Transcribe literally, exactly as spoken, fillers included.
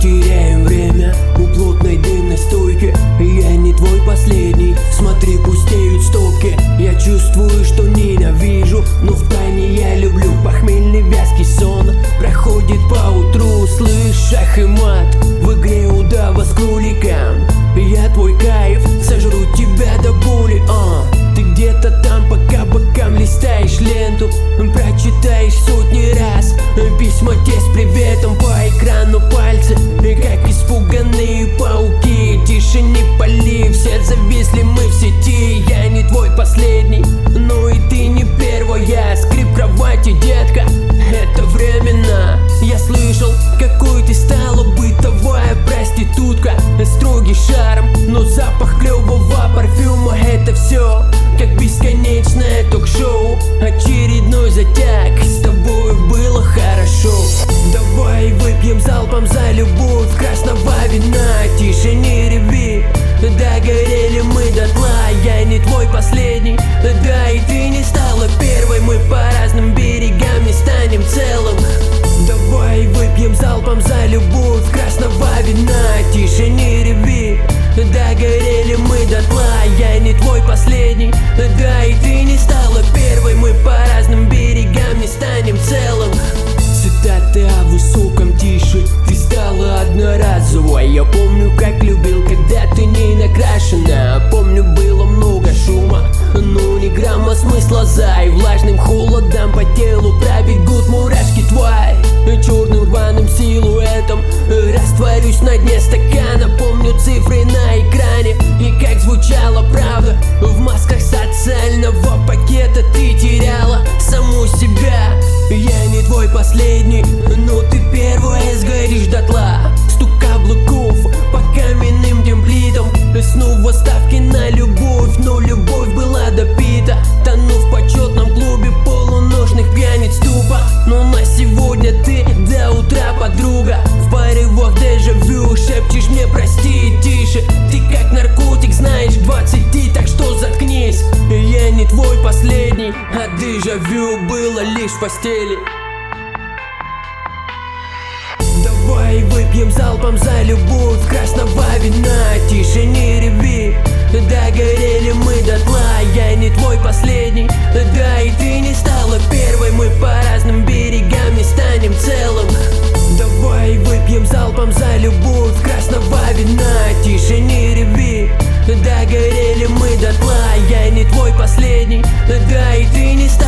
теряем время у плотной дымной стойки. Я не твой последний, смотри, пустеют стопки. Я чувствую, что ненавижу, но втайне я люблю похмельный вязкий сон. Проходит по утру, слышь, шах и мат в игре удава с кроликом. Я твой кайф, сожру тебя до боли, а ты где-то там, пока бокам листаешь ленту, прочитаешь сотни раз письма те с приветом по экрану пальцы, как испуганные пауки. Тише, не пали, все зависли мы в сети. Я не твой последний, но и ты не первая. Скрип кровати, детка, это временно. Я слышал, какой ты стала бытовая проститутка. Строгий шарм, но запах клевого парфюма. Это все, как бесконечное ток-шоу. Очередной затяг, с тобой было хорошо. Давай выпьем залпом за любовь красного вина. Тише, не реви, догорели мы дотла. Я не твой последний, да и ты не стала первой. Мы по разным берегам не станем целым. Давай выпьем залпом за любовь красного вина. Тише, не реви, догорели мы дотла. Я не твой последний, да и ты не стала первой. Мы по разным берегам не станем целым. Цитаты о высоком тише. Ты стала одноразовой. Я помню, как любил, когда ты не накрашена. Помню, было много шума, но ни грамма смысла за. И влажным холодом по телу пробегут мурашки твои. Черным рваным силуэтом растворюсь на дне стакана. Помню цифры на экране и как звучала правда. В масках социального пакета ты теряла саму себя. Я не твой последний, но ты первая сгоришь дотла. Стук каблуков по каменным темплитам. Снова ставки на любовь, но любовь была допита. Тону в почетном клубе полуношных пьяниц тупо. Но на сегодня ты до утра подруга. В порывах дежавю шепчешь мне прости и тише. Ты как наркотик, знаешь, к двадцати, так что заткнись. Я не твой последний, а дежавю было лишь в постели. Давай выпьем залпом за любовь красного вина. Тише, не реви, догорели мы дотла. Я не твой последний, да и ты не стала первой. Мы по разным берегам не станем целым. Давай выпьем залпом за любовь красного вина. Тише, не реви, догорели мы дотла. Я не твой последний, да и ты не стала